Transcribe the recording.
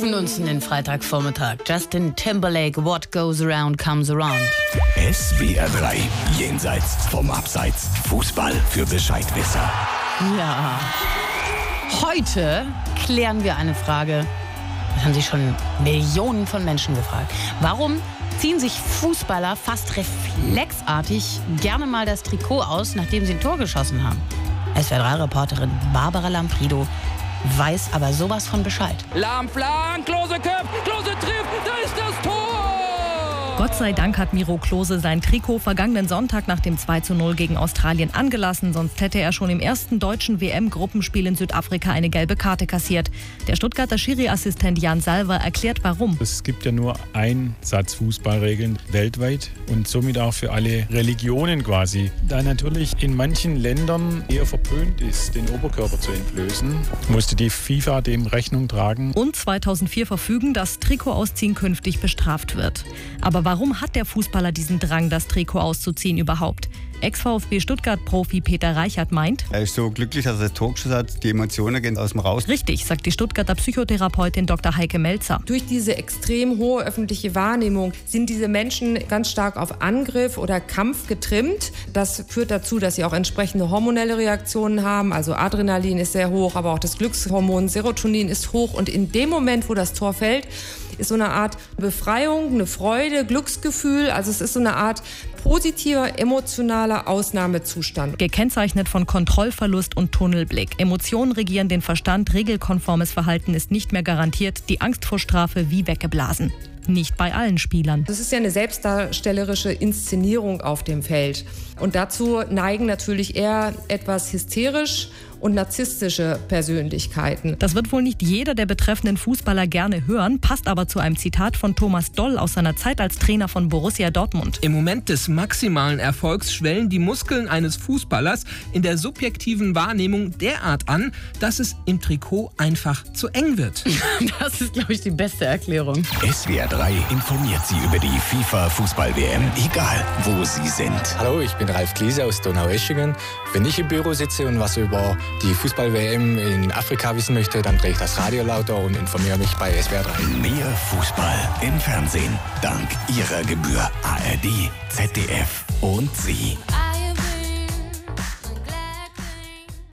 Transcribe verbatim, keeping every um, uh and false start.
rufen uns in den Freitagvormittag. Justin Timberlake, What Goes Around Comes Around. S W R drei, jenseits vom Abseits. Fußball für Bescheidwisser. Ja. Heute klären wir eine Frage, das haben sich schon Millionen von Menschen gefragt. Warum ziehen sich Fußballer fast reflexartig gerne mal das Trikot aus, nachdem sie ein Tor geschossen haben? S W R drei Reporterin Barbara Lamprido weiß aber sowas von Bescheid. Lahm-Flank, Klose köpft, Klose trifft, da ist das Tor! Gott sei Dank hat Miro Klose sein Trikot vergangenen Sonntag nach dem zwei zu null gegen Australien angelassen. Sonst hätte er schon im ersten deutschen W M-Gruppenspiel in Südafrika eine gelbe Karte kassiert. Der Stuttgarter Schiri-Assistent Jan Salver erklärt, warum. Es gibt ja nur einen Satz Fußballregeln weltweit und somit auch für alle Religionen quasi. Da natürlich in manchen Ländern eher verpönt ist, den Oberkörper zu entblößen, musste die FIFA dem Rechnung tragen. Und zweitausendvier verfügen, dass Trikotausziehen künftig bestraft wird. Aber warum hat der Fußballer diesen Drang, das Trikot auszuziehen überhaupt? Ex-VfB Stuttgart-Profi Peter Reichert meint: Er ist so glücklich, dass er das Tor geschossen hat. Die Emotionen gehen aus dem raus. Richtig, sagt die Stuttgarter Psychotherapeutin Doktor Heike Melzer. Durch diese extrem hohe öffentliche Wahrnehmung sind diese Menschen ganz stark auf Angriff oder Kampf getrimmt. Das führt dazu, dass sie auch entsprechende hormonelle Reaktionen haben. Also Adrenalin ist sehr hoch, aber auch das Glückshormon Serotonin ist hoch. Und in dem Moment, wo das Tor fällt, ist so eine Art Befreiung, eine Freude, Glücksgefühl. Also es ist so eine Art positiver, emotionaler Ausnahmezustand. Gekennzeichnet von Kontrollverlust und Tunnelblick. Emotionen regieren den Verstand, regelkonformes Verhalten ist nicht mehr garantiert, die Angst vor Strafe wie weggeblasen. Nicht bei allen Spielern. Das ist ja eine selbstdarstellerische Inszenierung auf dem Feld. Und dazu neigen natürlich eher etwas hysterisch und narzisstische Persönlichkeiten. Das wird wohl nicht jeder der betreffenden Fußballer gerne hören, passt aber zu einem Zitat von Thomas Doll aus seiner Zeit als Trainer von Borussia Dortmund. Im Moment des maximalen Erfolgs schwellen die Muskeln eines Fußballers in der subjektiven Wahrnehmung derart an, dass es im Trikot einfach zu eng wird. Das ist, glaube ich, die beste Erklärung. S W R drei informiert Sie über die FIFA-Fußball-W M, egal wo Sie sind. Hallo, ich bin Ralf Gliese aus Donaueschingen. Wenn ich im Büro sitze und was über die Fußball-W M in Afrika wissen möchte, dann drehe ich das Radio lauter und informiere mich bei S W R drei. Mehr Fußball im Fernsehen, dank Ihrer Gebühr. A R D, Z D F und Sie.